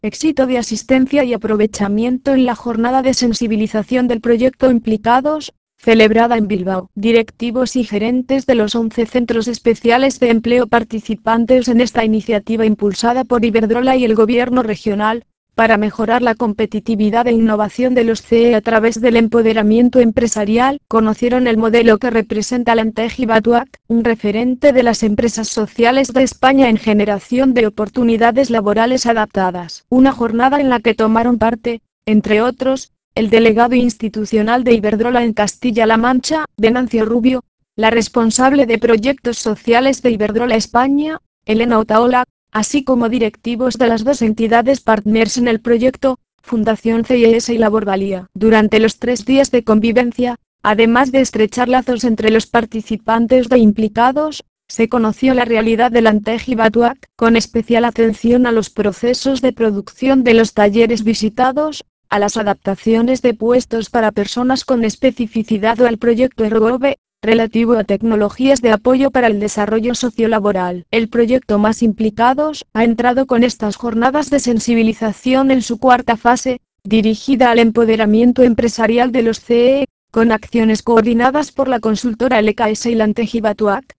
Éxito de asistencia y aprovechamiento en la jornada de sensibilización del proyecto Implicados, celebrada en Bilbao. Directivos y gerentes de los 11 centros especiales de empleo participantes en esta iniciativa impulsada por Iberdrola y el gobierno regional, para mejorar la competitividad e innovación de los CE a través del empoderamiento empresarial, conocieron el modelo que representa Lantegi Batuac, un referente de las empresas sociales de España en generación de oportunidades laborales adaptadas. Una jornada en la que tomaron parte, entre otros, el delegado institucional de Iberdrola en Castilla-La Mancha, Venancio Rubio, la responsable de proyectos sociales de Iberdrola España, Elena Otaola, así como directivos de las dos entidades partners en el proyecto, Fundación CIES y Labor Valía. Durante los 3 días de convivencia, además de estrechar lazos entre los participantes e implicados, se conoció la realidad del Lantegi Batuac, con especial atención a los procesos de producción de los talleres visitados, a las adaptaciones de puestos para personas con especificidad o al proyecto Ergove, relativo a tecnologías de apoyo para el desarrollo sociolaboral. El proyecto Más Implicados ha entrado con estas jornadas de sensibilización en su cuarta fase, dirigida al empoderamiento empresarial de los CE, con acciones coordinadas por la consultora LKS y Lantegi Batuac,